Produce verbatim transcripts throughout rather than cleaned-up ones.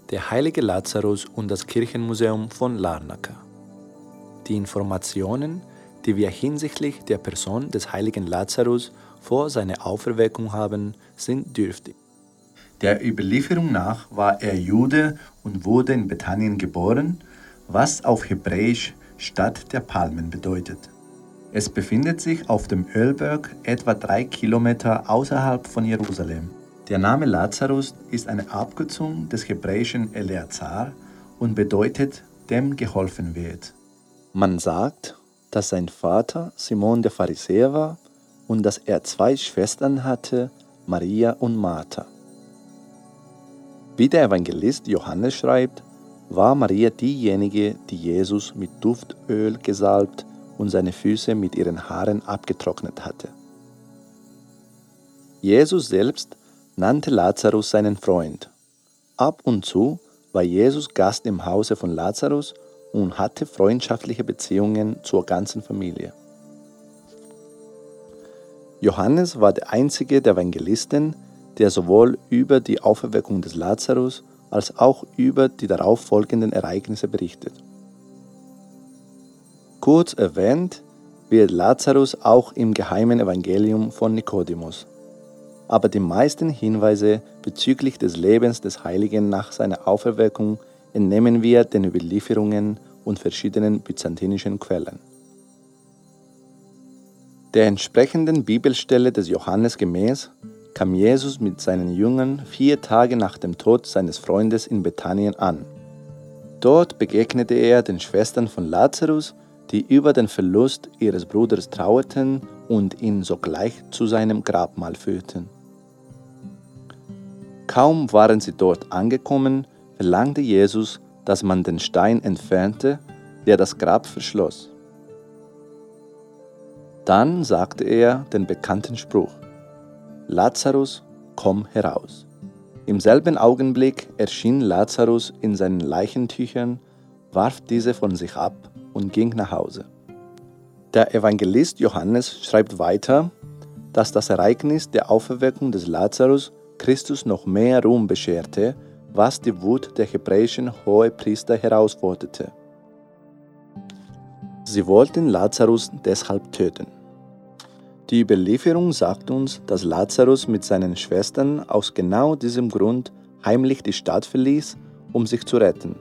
Der heilige Lazarus und das Kirchenmuseum von Larnaca. Die Informationen, die wir hinsichtlich der Person des heiligen Lazarus vor seiner Auferweckung haben, sind dürftig. Der Überlieferung nach war er Jude und wurde in Bethanien geboren, was auf Hebräisch Stadt der Palmen bedeutet. Es befindet sich auf dem Ölberg etwa drei Kilometer außerhalb von Jerusalem. Der Name Lazarus ist eine Abkürzung des hebräischen Eleazar und bedeutet, dem geholfen wird. Man sagt, dass sein Vater Simon der Pharisäer war und dass er zwei Schwestern hatte, Maria und Martha. Wie der Evangelist Johannes schreibt, war Maria diejenige, die Jesus mit Duftöl gesalbt und seine Füße mit ihren Haaren abgetrocknet hatte. Jesus selbst nannte Lazarus seinen Freund. Ab und zu war Jesus Gast im Hause von Lazarus und hatte freundschaftliche Beziehungen zur ganzen Familie. Johannes war der einzige der Evangelisten, der sowohl über die Auferweckung des Lazarus als auch über die darauf folgenden Ereignisse berichtet. Kurz erwähnt wird Lazarus auch im geheimen Evangelium von Nikodemus. Aber die meisten Hinweise bezüglich des Lebens des Heiligen nach seiner Auferweckung entnehmen wir den Überlieferungen und verschiedenen byzantinischen Quellen. Der entsprechenden Bibelstelle des Johannes gemäß kam Jesus mit seinen Jüngern vier Tage nach dem Tod seines Freundes in Bethanien an. Dort begegnete er den Schwestern von Lazarus, die über den Verlust ihres Bruders trauerten und ihn sogleich zu seinem Grabmal führten. Kaum waren sie dort angekommen, verlangte Jesus, dass man den Stein entfernte, der das Grab verschloss. Dann sagte er den bekannten Spruch: Lazarus, komm heraus. Im selben Augenblick erschien Lazarus in seinen Leichentüchern, warf diese von sich ab und ging nach Hause. Der Evangelist Johannes schreibt weiter, dass das Ereignis der Auferweckung des Lazarus Christus noch mehr Ruhm bescherte, was die Wut der hebräischen Hohepriester herausforderte. Sie wollten Lazarus deshalb töten. Die Überlieferung sagt uns, dass Lazarus mit seinen Schwestern aus genau diesem Grund heimlich die Stadt verließ, um sich zu retten.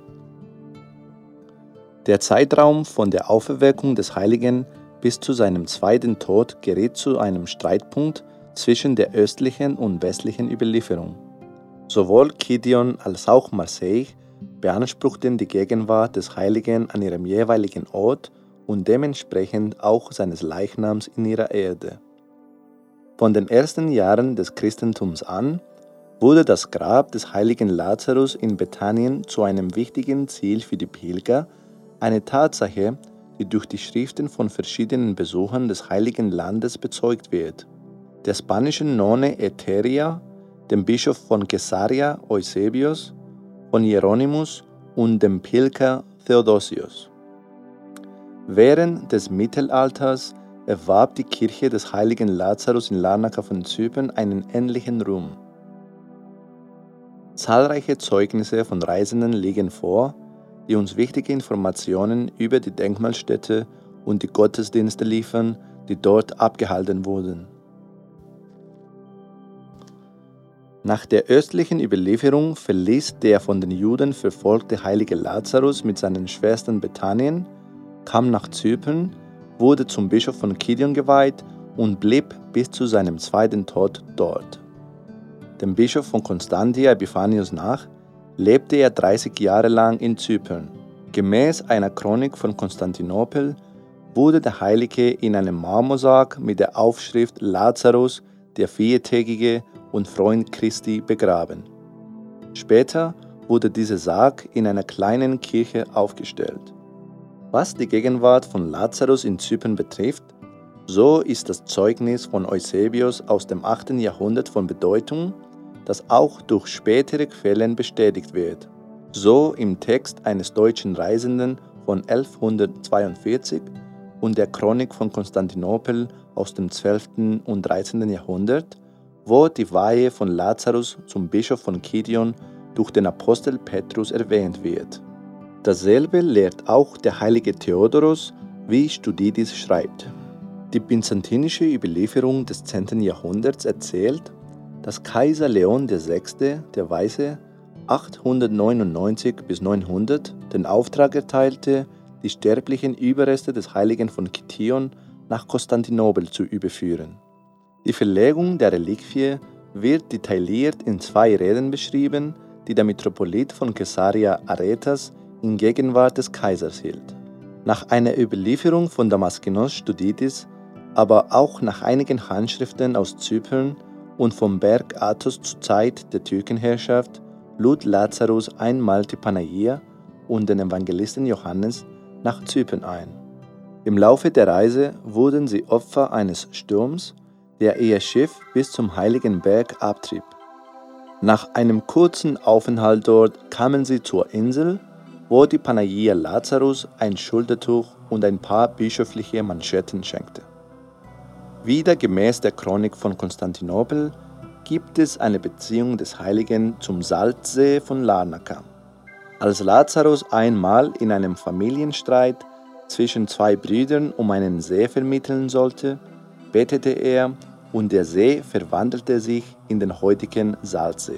Der Zeitraum von der Auferweckung des Heiligen bis zu seinem zweiten Tod geriet zu einem Streitpunkt zwischen der östlichen und westlichen Überlieferung. Sowohl Kidion als auch Marseille beanspruchten die Gegenwart des Heiligen an ihrem jeweiligen Ort und dementsprechend auch seines Leichnams in ihrer Erde. Von den ersten Jahren des Christentums an wurde das Grab des heiligen Lazarus in Bethanien zu einem wichtigen Ziel für die Pilger, eine Tatsache, die durch die Schriften von verschiedenen Besuchern des Heiligen Landes bezeugt wird. Der spanischen Nonne Eteria, dem Bischof von Caesarea Eusebius, von Hieronymus und dem Pilger Theodosius. Während des Mittelalters erwarb die Kirche des heiligen Lazarus in Larnaca von Zypern einen ähnlichen Ruhm. Zahlreiche Zeugnisse von Reisenden liegen vor, die uns wichtige Informationen über die Denkmalstätte und die Gottesdienste liefern, die dort abgehalten wurden. Nach der östlichen Überlieferung verließ der von den Juden verfolgte heilige Lazarus mit seinen Schwestern Bethanien, kam nach Zypern, wurde zum Bischof von Kidion geweiht und blieb bis zu seinem zweiten Tod dort. Dem Bischof von Constantia Epiphanius nach lebte er dreißig Jahre lang in Zypern. Gemäß einer Chronik von Konstantinopel wurde der Heilige in einem Marmorsarg mit der Aufschrift Lazarus, der Viertägige und Freund Christi, begraben. Später wurde dieser Sarg in einer kleinen Kirche aufgestellt. Was die Gegenwart von Lazarus in Zypern betrifft, so ist das Zeugnis von Eusebius aus dem achten Jahrhundert von Bedeutung, das auch durch spätere Quellen bestätigt wird. So im Text eines deutschen Reisenden von elfhundertzweiundvierzig und der Chronik von Konstantinopel aus dem zwölften und dreizehnten Jahrhundert, wo die Weihe von Lazarus zum Bischof von Kidion durch den Apostel Petrus erwähnt wird. Dasselbe lehrt auch der heilige Theodoros, wie Thukydides schreibt. Die byzantinische Überlieferung des zehnten Jahrhunderts erzählt, dass Kaiser Leon der Sechste, der Weise, achthundertneunundneunzig bis neunhundert den Auftrag erteilte, die sterblichen Überreste des Heiligen von Kition nach Konstantinopel zu überführen. Die Verlegung der Reliquie wird detailliert in zwei Reden beschrieben, die der Metropolit von Caesarea Aretas in Gegenwart des Kaisers hielt. Nach einer Überlieferung von Damaskinos Thukydides, aber auch nach einigen Handschriften aus Zypern und vom Berg Athos zur Zeit der Türkenherrschaft, lud Lazarus einmal die Panagia und den Evangelisten Johannes nach Zypern ein. Im Laufe der Reise wurden sie Opfer eines Sturms, der ihr Schiff bis zum heiligen Berg abtrieb. Nach einem kurzen Aufenthalt dort kamen sie zur Insel, wo die Panagia Lazarus ein Schultertuch und ein paar bischöfliche Manschetten schenkte. Wieder gemäß der Chronik von Konstantinopel gibt es eine Beziehung des Heiligen zum Salzsee von Larnaca. Als Lazarus einmal in einem Familienstreit zwischen zwei Brüdern um einen See vermitteln sollte, betete er und der See verwandelte sich in den heutigen Salzsee.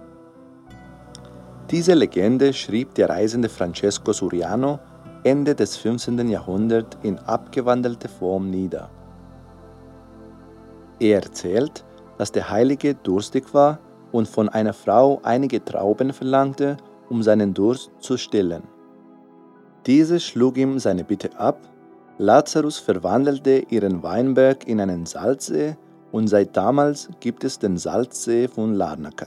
Diese Legende schrieb der Reisende Francesco Suriano Ende des fünfzehnten Jahrhunderts in abgewandelter Form nieder. Er erzählt, dass der Heilige durstig war und von einer Frau einige Trauben verlangte, um seinen Durst zu stillen. Diese schlug ihm seine Bitte ab, Lazarus verwandelte ihren Weinberg in einen Salzsee und seit damals gibt es den Salzsee von Larnaca.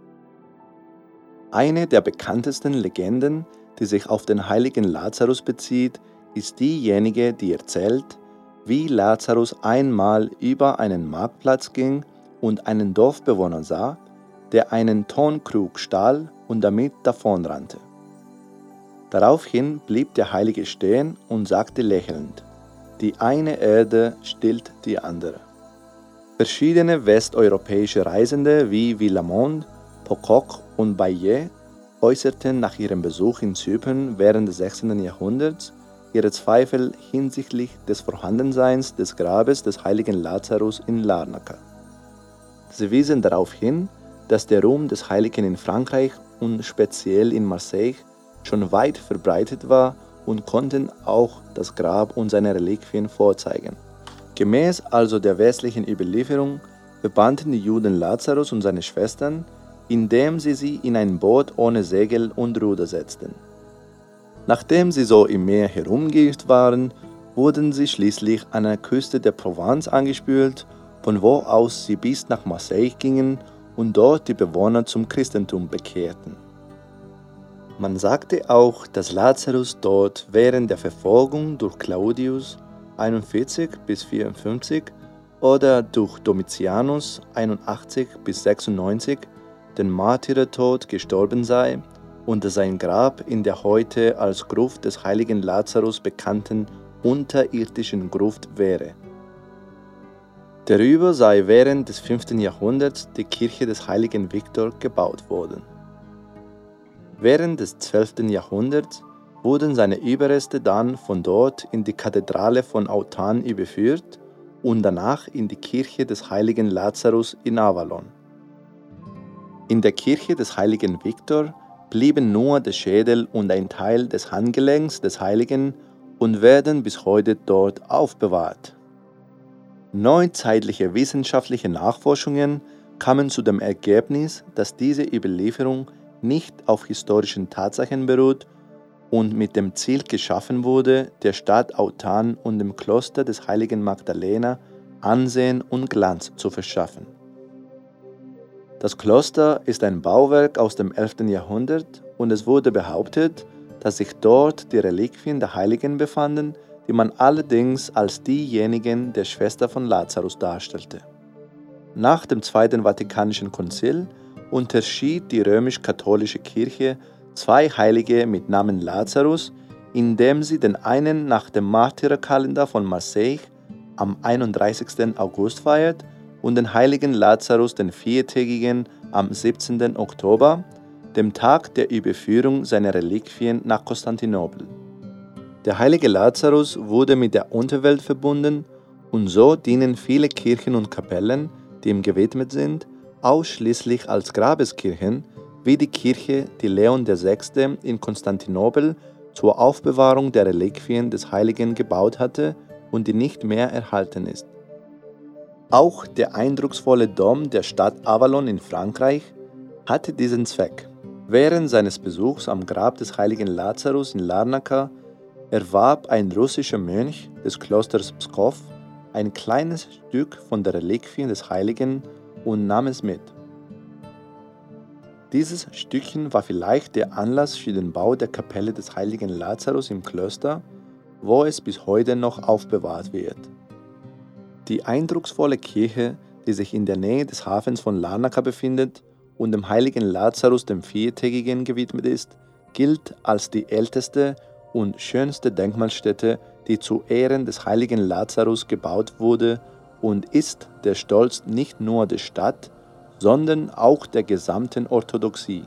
Eine der bekanntesten Legenden, die sich auf den heiligen Lazarus bezieht, ist diejenige, die erzählt, wie Lazarus einmal über einen Marktplatz ging und einen Dorfbewohner sah, der einen Tonkrug stahl und damit davonrannte. Daraufhin blieb der Heilige stehen und sagte lächelnd: Die eine Erde stillt die andere. Verschiedene westeuropäische Reisende wie Villamond, Pocock und Baillet äußerten nach ihrem Besuch in Zypern während des sechzehnten Jahrhunderts ihre Zweifel hinsichtlich des Vorhandenseins des Grabes des heiligen Lazarus in Larnaca. Sie wiesen darauf hin, dass der Ruhm des Heiligen in Frankreich und speziell in Marseille schon weit verbreitet war und konnten auch das Grab und seine Reliquien vorzeigen. Gemäß also der westlichen Überlieferung verbannten die Juden Lazarus und seine Schwestern, indem sie sie in ein Boot ohne Segel und Ruder setzten. Nachdem sie so im Meer herumgeirrt waren, wurden sie schließlich an der Küste der Provence angespült, von wo aus sie bis nach Marseille gingen und dort die Bewohner zum Christentum bekehrten. Man sagte auch, dass Lazarus dort während der Verfolgung durch Claudius einundvierzig bis vierundfünfzig oder durch Domitianus einundachtzig bis sechsundneunzig den Märtyrertod gestorben sei und dass sein Grab in der heute als Gruft des heiligen Lazarus bekannten unterirdischen Gruft wäre. Darüber sei während des fünften Jahrhunderts die Kirche des heiligen Viktor gebaut worden. Während des zwölften Jahrhunderts wurden seine Überreste dann von dort in die Kathedrale von Autun überführt und danach in die Kirche des heiligen Lazarus in Avalon. In der Kirche des heiligen Viktor blieben nur der Schädel und ein Teil des Handgelenks des Heiligen und werden bis heute dort aufbewahrt. Neuzeitliche wissenschaftliche Nachforschungen kamen zu dem Ergebnis, dass diese Überlieferung nicht auf historischen Tatsachen beruht und mit dem Ziel geschaffen wurde, der Stadt Autun und dem Kloster des heiligen Magdalena Ansehen und Glanz zu verschaffen. Das Kloster ist ein Bauwerk aus dem elften Jahrhundert und es wurde behauptet, dass sich dort die Reliquien der Heiligen befanden, die man allerdings als diejenigen der Schwester von Lazarus darstellte. Nach dem Zweiten Vatikanischen Konzil unterschied die römisch-katholische Kirche zwei Heilige mit Namen Lazarus, indem sie den einen nach dem Märtyrerkalender von Marseille am einunddreißigsten August feiert und den heiligen Lazarus den Viertägigen am siebzehnten Oktober, dem Tag der Überführung seiner Reliquien nach Konstantinopel. Der heilige Lazarus wurde mit der Unterwelt verbunden und so dienen viele Kirchen und Kapellen, die ihm gewidmet sind, ausschließlich als Grabeskirchen, wie die Kirche, die Leon der Sechste in Konstantinopel zur Aufbewahrung der Reliquien des Heiligen gebaut hatte und die nicht mehr erhalten ist. Auch der eindrucksvolle Dom der Stadt Avalon in Frankreich hatte diesen Zweck. Während seines Besuchs am Grab des heiligen Lazarus in Larnaca erwarb ein russischer Mönch des Klosters Pskow ein kleines Stück von der Reliquien des Heiligen und nahm es mit. Dieses Stückchen war vielleicht der Anlass für den Bau der Kapelle des heiligen Lazarus im Kloster, wo es bis heute noch aufbewahrt wird. Die eindrucksvolle Kirche, die sich in der Nähe des Hafens von Larnaca befindet und dem heiligen Lazarus dem Viertägigen gewidmet ist, gilt als die älteste und schönste Denkmalstätte, die zu Ehren des heiligen Lazarus gebaut wurde und ist der Stolz nicht nur der Stadt, sondern auch der gesamten Orthodoxie.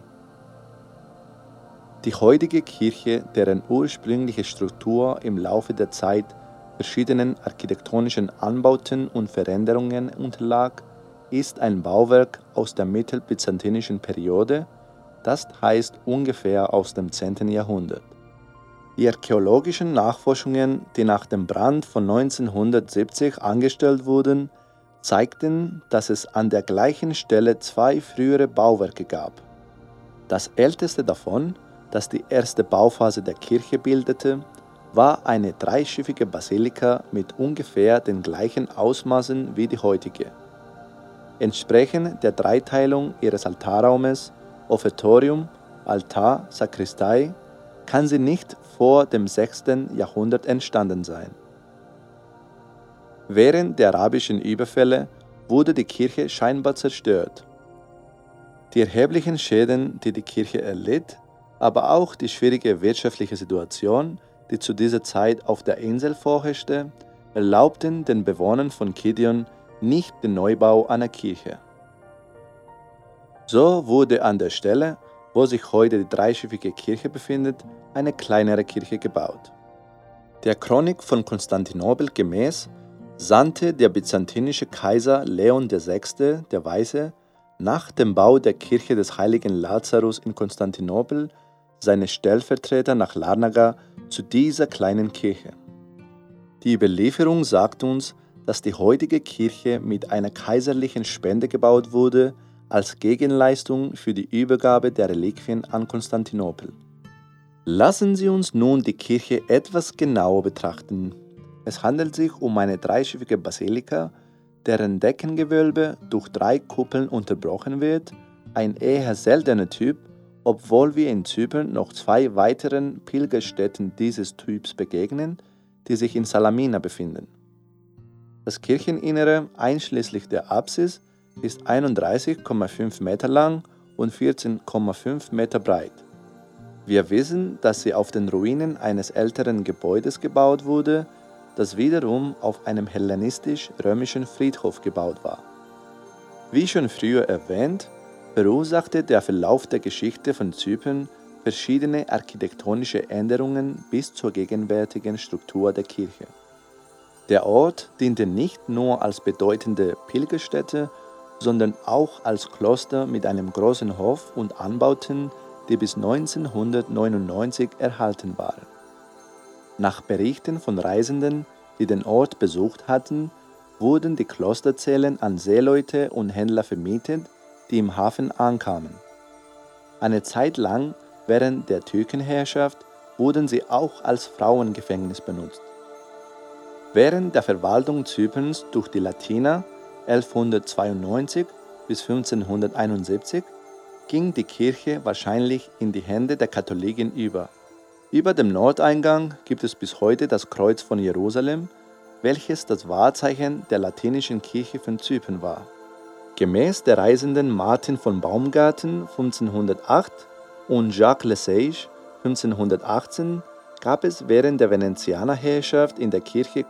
Die heutige Kirche, deren ursprüngliche Struktur im Laufe der Zeit verschiedenen architektonischen Anbauten und Veränderungen unterlag, ist ein Bauwerk aus der mittelbyzantinischen Periode, das heißt ungefähr aus dem zehnten Jahrhundert. Die archäologischen Nachforschungen, die nach dem Brand von neunzehnhundertsiebzig angestellt wurden, zeigten, dass es an der gleichen Stelle zwei frühere Bauwerke gab. Das älteste davon, das die erste Bauphase der Kirche bildete, war eine dreischiffige Basilika mit ungefähr den gleichen Ausmaßen wie die heutige. Entsprechend der Dreiteilung ihres Altarraumes, Offertorium, Altar, Sakristei, kann sie nicht vor dem sechsten Jahrhundert entstanden sein. Während der arabischen Überfälle wurde die Kirche scheinbar zerstört. Die erheblichen Schäden, die die Kirche erlitt, aber auch die schwierige wirtschaftliche Situation, die zu dieser Zeit auf der Insel vorherrschte, erlaubten den Bewohnern von Kidion nicht den Neubau einer Kirche. So wurde an der Stelle, wo sich heute die dreischiffige Kirche befindet, eine kleinere Kirche gebaut. Der Chronik von Konstantinopel gemäß sandte der byzantinische Kaiser Leon der Sechste, der Weise, nach dem Bau der Kirche des heiligen Lazarus in Konstantinopel seine Stellvertreter nach Larnaca zu dieser kleinen Kirche. Die Überlieferung sagt uns, dass die heutige Kirche mit einer kaiserlichen Spende gebaut wurde, als Gegenleistung für die Übergabe der Reliquien an Konstantinopel. Lassen Sie uns nun die Kirche etwas genauer betrachten. Es handelt sich um eine dreischiffige Basilika, deren Deckengewölbe durch drei Kuppeln unterbrochen wird, ein eher seltener Typ, obwohl wir in Zypern noch zwei weiteren Pilgerstätten dieses Typs begegnen, die sich in Salamina befinden. Das Kircheninnere, einschließlich der Apsis, ist einunddreißig Komma fünf Meter lang und vierzehn Komma fünf Meter breit. Wir wissen, dass sie auf den Ruinen eines älteren Gebäudes gebaut wurde, das wiederum auf einem hellenistisch-römischen Friedhof gebaut war. Wie schon früher erwähnt, verursachte der Verlauf der Geschichte von Zypern verschiedene architektonische Änderungen bis zur gegenwärtigen Struktur der Kirche. Der Ort diente nicht nur als bedeutende Pilgerstätte, sondern auch als Kloster mit einem großen Hof und Anbauten, die bis neunzehnhundertneunundneunzig erhalten waren. Nach Berichten von Reisenden, die den Ort besucht hatten, wurden die Klosterzellen an Seeleute und Händler vermietet, die im Hafen ankamen. Eine Zeit lang während der Türkenherrschaft wurden sie auch als Frauengefängnis benutzt. Während der Verwaltung Zyperns durch die Latiner elfhundertzweiundneunzig bis fünfzehnhunderteinundsiebzig ging die Kirche wahrscheinlich in die Hände der Katholiken über. Über dem Nordeingang gibt es bis heute das Kreuz von Jerusalem, welches das Wahrzeichen der latinischen Kirche von Zypern war. Gemäß der Reisenden Martin von Baumgarten fünfzehnhundertacht und Jacques Lesage fünfzehnhundertachtzehn gab es während der Venezianerherrschaft in der Kirche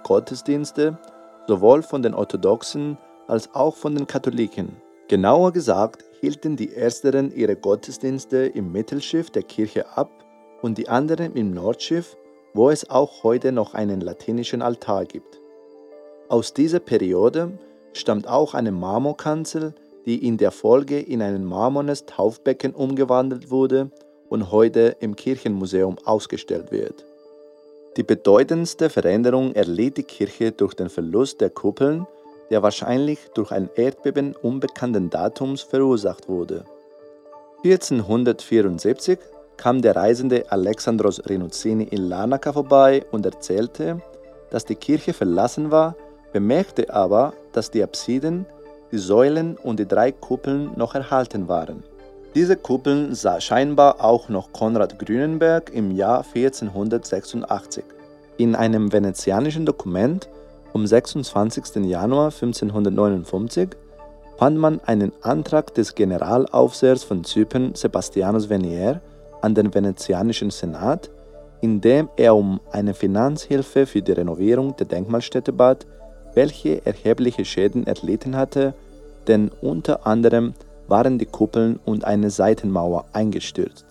Gottesdienste, sowohl von den Orthodoxen als auch von den Katholiken. Genauer gesagt hielten die ersteren ihre Gottesdienste im Mittelschiff der Kirche ab und die anderen im Nordschiff, wo es auch heute noch einen latinischen Altar gibt. Aus dieser Periode stammt auch eine Marmorkanzel, die in der Folge in ein marmornes Taufbecken umgewandelt wurde und heute im Kirchenmuseum ausgestellt wird. Die bedeutendste Veränderung erlitt die Kirche durch den Verlust der Kuppeln, der wahrscheinlich durch ein Erdbeben unbekannten Datums verursacht wurde. vierzehnhundertvierundsiebzig kam der Reisende Alexandros Rhinouzini in Larnaca vorbei und erzählte, dass die Kirche verlassen war, bemerkte aber, dass die Apsiden, die Säulen und die drei Kuppeln noch erhalten waren. Diese Kuppeln sah scheinbar auch noch Konrad Grünenberg im Jahr vierzehnhundertsechsundachtzig. In einem venezianischen Dokument vom sechsundzwanzigsten Januar fünfzehnhundertneunundfünfzig fand man einen Antrag des Generalaufsehers von Zypern Sebastianos Venier an den venezianischen Senat, in dem er um eine Finanzhilfe für die Renovierung der Denkmalstätte bat, welche erhebliche Schäden erlitten hatte, denn unter anderem waren die Kuppeln und eine Seitenmauer eingestürzt.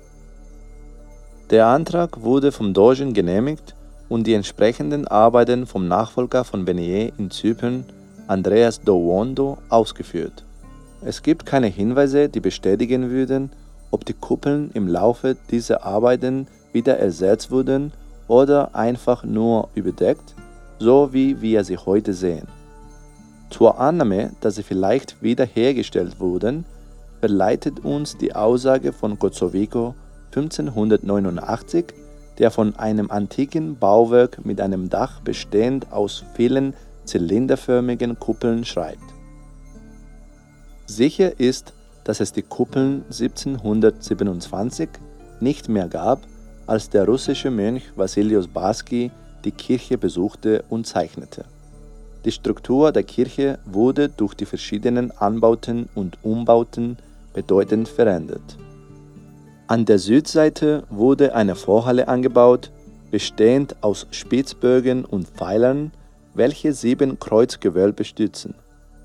Der Antrag wurde vom Dogen genehmigt und die entsprechenden Arbeiten vom Nachfolger von Venier in Zypern, Andreas Douondo, ausgeführt. Es gibt keine Hinweise, die bestätigen würden, ob die Kuppeln im Laufe dieser Arbeiten wieder ersetzt wurden oder einfach nur überdeckt, so wie wir sie heute sehen. Zur Annahme, dass sie vielleicht wiederhergestellt wurden, verleitet uns die Aussage von Kozovico fünfzehnhundertneunundachtzig, der von einem antiken Bauwerk mit einem Dach bestehend aus vielen zylinderförmigen Kuppeln schreibt. Sicher ist, dass es die Kuppeln siebzehnhundertsiebenundzwanzig nicht mehr gab, als der russische Mönch Wassilios Baski die Kirche besuchte und zeichnete. Die Struktur der Kirche wurde durch die verschiedenen Anbauten und Umbauten bedeutend verändert. An der Südseite wurde eine Vorhalle angebaut, bestehend aus Spitzbögen und Pfeilern, welche sieben Kreuzgewölbe stützen.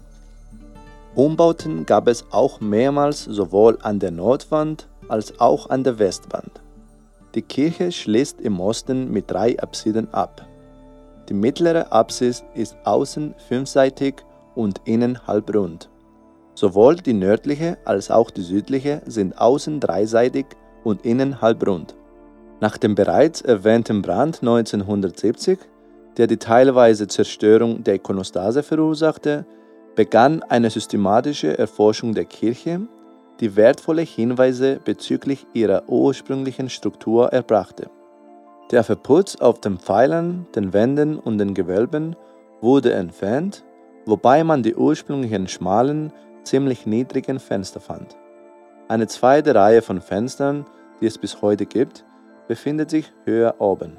Umbauten gab es auch mehrmals sowohl an der Nordwand als auch an der Westwand. Die Kirche schließt im Osten mit drei Apsiden ab. Die mittlere Apsis ist außen fünfseitig und innen halbrund. Sowohl die nördliche als auch die südliche sind außen dreiseitig und innen halbrund. Nach dem bereits erwähnten Brand neunzehnhundertsiebzig, der die teilweise Zerstörung der Ikonostase verursachte, begann eine systematische Erforschung der Kirche, die wertvolle Hinweise bezüglich ihrer ursprünglichen Struktur erbrachte. Der Verputz auf den Pfeilern, den Wänden und den Gewölben wurde entfernt, wobei man die ursprünglichen schmalen, ziemlich niedrigen Fenster fand. Eine zweite Reihe von Fenstern, die es bis heute gibt, befindet sich höher oben.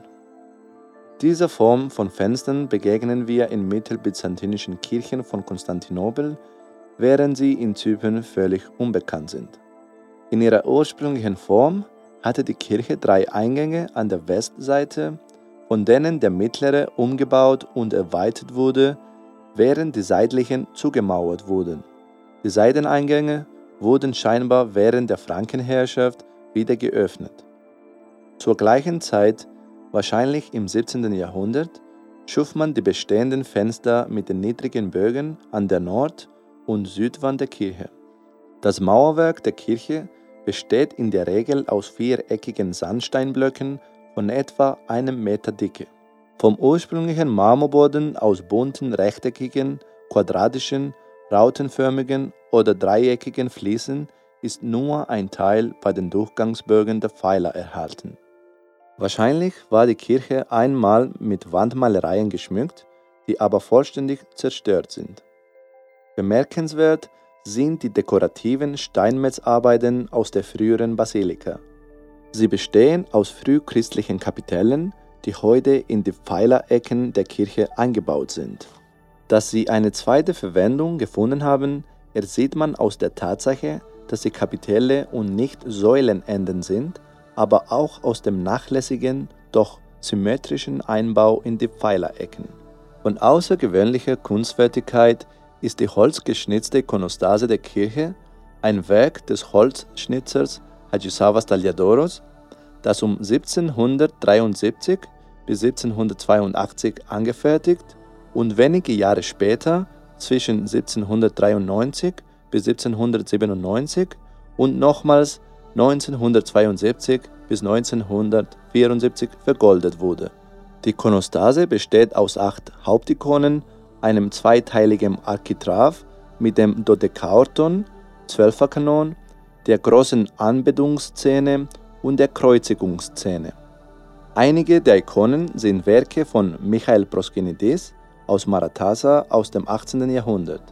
Dieser Form von Fenstern begegnen wir in mittelbyzantinischen Kirchen von Konstantinopel, während sie in Zypern völlig unbekannt sind. In ihrer ursprünglichen Form hatte die Kirche drei Eingänge an der Westseite, von denen der mittlere umgebaut und erweitert wurde, während die seitlichen zugemauert wurden. Die Seiteneingänge wurden scheinbar während der Frankenherrschaft wieder geöffnet. Zur gleichen Zeit, wahrscheinlich im siebzehnten Jahrhundert, schuf man die bestehenden Fenster mit den niedrigen Bögen an der Nord- und Südwand der Kirche. Das Mauerwerk der Kirche besteht in der Regel aus viereckigen Sandsteinblöcken von etwa einem Meter Dicke. Vom ursprünglichen Marmorboden aus bunten rechteckigen, quadratischen, rautenförmigen oder dreieckigen Fliesen ist nur ein Teil bei den Durchgangsbögen der Pfeiler erhalten. Wahrscheinlich war die Kirche einmal mit Wandmalereien geschmückt, die aber vollständig zerstört sind. Bemerkenswert sind die dekorativen Steinmetzarbeiten aus der früheren Basilika. Sie bestehen aus frühchristlichen Kapitellen, die heute in die Pfeilerecken der Kirche eingebaut sind. Dass sie eine zweite Verwendung gefunden haben, ersieht man aus der Tatsache, dass die Kapitelle und nicht Säulenenden sind, aber auch aus dem nachlässigen, doch symmetrischen Einbau in die Pfeilerecken. Von außergewöhnlicher Kunstfertigkeit ist die holzgeschnitzte Ikonostase der Kirche, ein Werk des Holzschnitzers Hadjisawas Talhadoros, das um siebzehnhundertdreiundsiebzig bis siebzehnhundertzweiundachtzig angefertigt und wenige Jahre später, zwischen siebzehnhundertdreiundneunzig bis siebzehnhundertsiebenundneunzig und nochmals neunzehnhundertzweiundsiebzig bis neunzehnhundertvierundsiebzig vergoldet wurde. Die Ikonostase besteht aus acht Hauptikonen, einem zweiteiligen Architrav mit dem Dodekaorton, Zwölferkanon, der großen Anbetungsszene und der Kreuzigungsszene. Einige der Ikonen sind Werke von Michael Proskynides aus Maratasa aus dem achtzehnten Jahrhundert.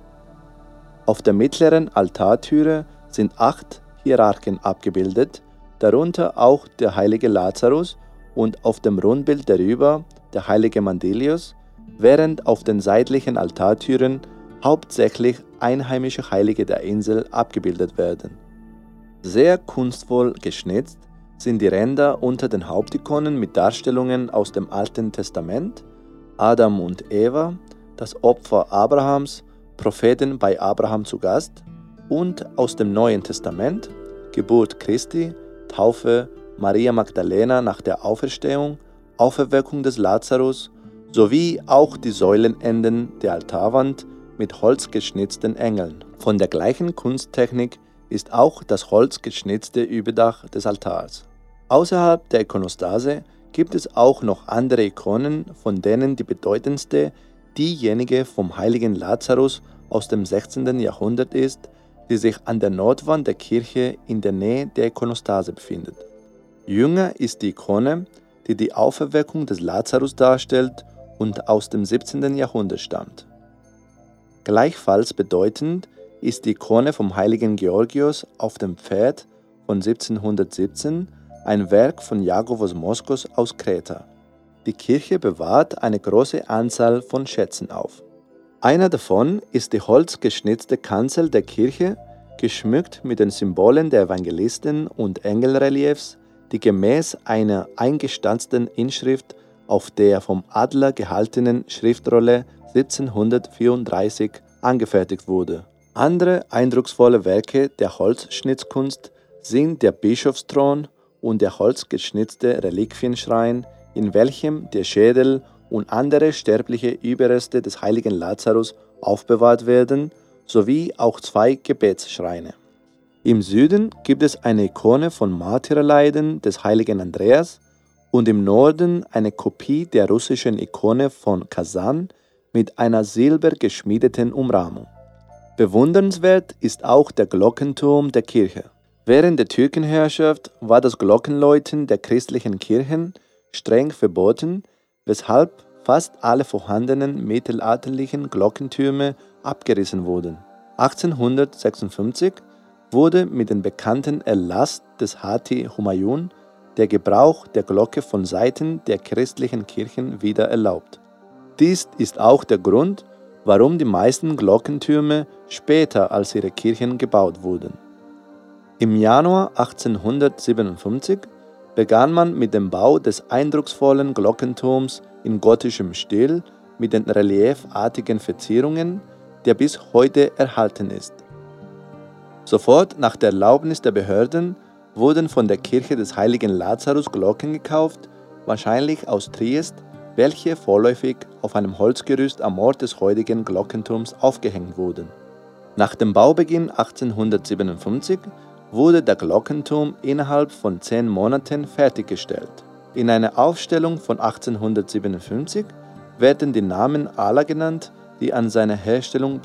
Auf der mittleren Altartüre sind acht Hierarchen abgebildet, darunter auch der heilige Lazarus und auf dem Rundbild darüber der heilige Mandilius, während auf den seitlichen Altartüren hauptsächlich einheimische Heilige der Insel abgebildet werden. Sehr kunstvoll geschnitzt sind die Ränder unter den Hauptikonen mit Darstellungen aus dem Alten Testament, Adam und Eva, das Opfer Abrahams, Propheten bei Abraham zu Gast und aus dem Neuen Testament, Geburt Christi, Taufe, Maria Magdalena nach der Auferstehung, Auferweckung des Lazarus sowie auch die Säulenenden der Altarwand mit holzgeschnitzten Engeln. Von der gleichen Kunsttechnik ist auch das holzgeschnitzte Überdach des Altars. Außerhalb der Ikonostase gibt es auch noch andere Ikonen, von denen die bedeutendste diejenige vom heiligen Lazarus aus dem sechzehnten Jahrhundert ist, die sich an der Nordwand der Kirche in der Nähe der Ikonostase befindet. Jünger ist die Ikone, die die Auferweckung des Lazarus darstellt und aus dem siebzehnten Jahrhundert stammt. Gleichfalls bedeutend ist die Ikone vom heiligen Georgios auf dem Pferd von siebzehnhundertsiebzehn, ein Werk von Iagowos Moskos aus Kreta. Die Kirche bewahrt eine große Anzahl von Schätzen auf. Einer davon ist die holzgeschnitzte Kanzel der Kirche, geschmückt mit den Symbolen der Evangelisten und Engelreliefs, die gemäß einer eingestanzten Inschrift auf der vom Adler gehaltenen Schriftrolle siebzehnhundertvierunddreißig angefertigt wurde. Andere eindrucksvolle Werke der Holzschnitzkunst sind der Bischofsthron und der holzgeschnitzte Reliquienschrein, in welchem der Schädel und andere sterbliche Überreste des heiligen Lazarus aufbewahrt werden, sowie auch zwei Gebetsschreine. Im Süden gibt es eine Ikone von Märtyrerleiden des heiligen Andreas und im Norden eine Kopie der russischen Ikone von Kasan mit einer silbergeschmiedeten Umrahmung. Bewundernswert ist auch der Glockenturm der Kirche. Während der Türkenherrschaft war das Glockenläuten der christlichen Kirchen streng verboten, weshalb fast alle vorhandenen mittelalterlichen Glockentürme abgerissen wurden. achtzehnhundertsechsundfünfzig wurde mit dem bekannten Erlass des Hati Humayun der Gebrauch der Glocke von Seiten der christlichen Kirchen wieder erlaubt. Dies ist auch der Grund, warum die meisten Glockentürme später als ihre Kirchen gebaut wurden. Im Januar achtzehnhundertsiebenundfünfzig begann man mit dem Bau des eindrucksvollen Glockenturms in gotischem Stil mit den reliefartigen Verzierungen, der bis heute erhalten ist. Sofort nach der Erlaubnis der Behörden wurden von der Kirche des heiligen Lazarus Glocken gekauft, wahrscheinlich aus Triest, welche vorläufig auf einem Holzgerüst am Ort des heutigen Glockenturms aufgehängt wurden. Nach dem Baubeginn achtzehnhundertsiebenundfünfzig wurde der Glockenturm innerhalb von zehn Monaten fertiggestellt. In einer Aufstellung von achtzehnhundertsiebenundfünfzig werden die Namen aller genannt, die an seiner Herstellung